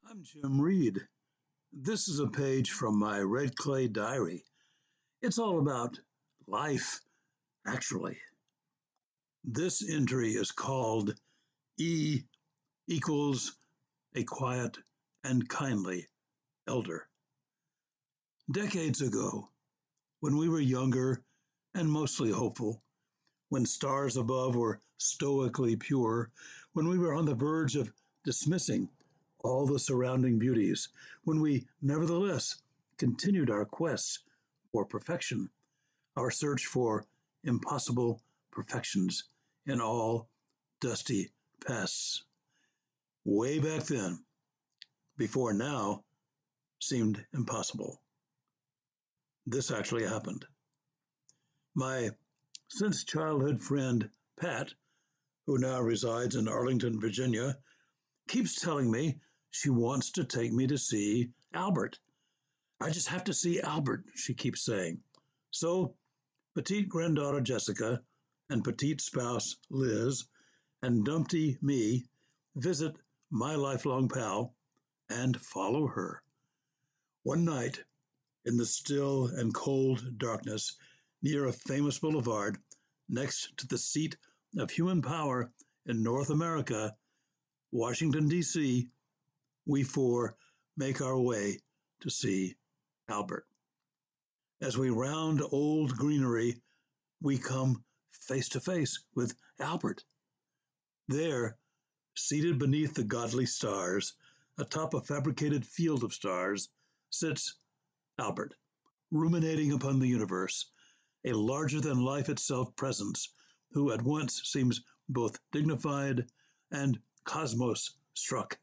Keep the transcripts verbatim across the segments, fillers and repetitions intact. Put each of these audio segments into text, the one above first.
I'm Jim Reed. This is a page from my red clay diary. It's all about life, actually. This entry is called E equals a quiet and kindly elder. Decades ago, when we were younger and mostly hopeful, when stars above were stoically pure, when we were on the verge of dismissing all the surrounding beauties, when we nevertheless continued our quest for perfection, our search for impossible perfections in all dusty pasts. Way back then, before now seemed impossible. This actually happened. My since childhood friend, Pat, who now resides in Arlington, Virginia, keeps telling me she wants to take me to see Albert. I just have to see Albert, she keeps saying. So, petite granddaughter Jessica and petite spouse Liz and dumpty me visit my lifelong pal and follow her. One night, in the still and cold darkness near a famous boulevard next to the seat of human power in North America, Washington, D C, we four make our way to see Albert. As we round Old Greenery, we come face to face with Albert. There, seated beneath the godly stars, atop a fabricated field of stars, sits Albert, ruminating upon the universe, a larger-than-life itself presence who at once seems both dignified and cosmos-struck.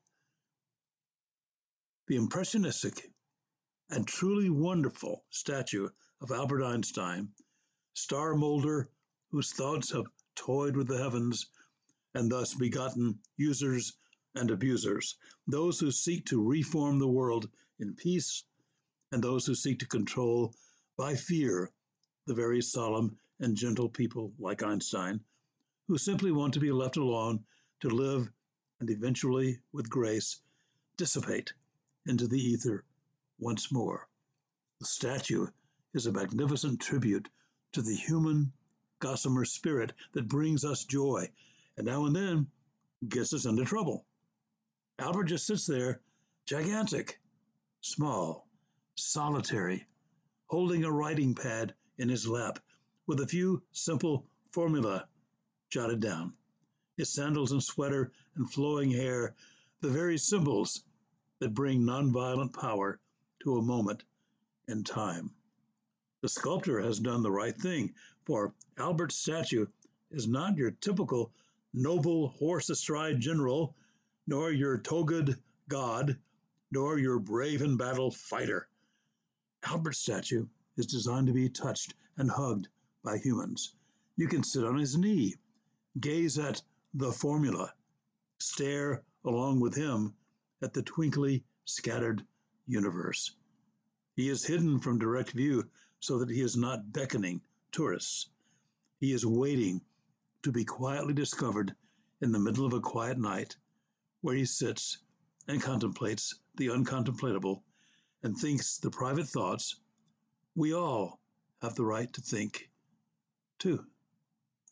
The impressionistic and truly wonderful statue of Albert Einstein, star molder whose thoughts have toyed with the heavens and thus begotten users and abusers, those who seek to reform the world in peace and those who seek to control by fear the very solemn and gentle people like Einstein, who simply want to be left alone to live and eventually, with grace, dissipate into the ether once more. The statue is a magnificent tribute to the human gossamer spirit that brings us joy and now and then gets us into trouble. Albert just sits there, gigantic, small, solitary, holding a writing pad in his lap with a few simple formulae jotted down. His sandals and sweater and flowing hair, the very symbols that bring nonviolent power to a moment in time. The sculptor has done the right thing, for Albert's statue is not your typical noble horse-astride general, nor your togaed god, nor your brave-in-battle fighter. Albert's statue is designed to be touched and hugged by humans. You can sit on his knee, gaze at the formula, stare along with him at the twinkly, scattered universe. He is hidden from direct view so that he is not beckoning tourists. He is waiting to be quietly discovered in the middle of a quiet night, where he sits and contemplates the uncontemplable and thinks the private thoughts we all have the right to think, too.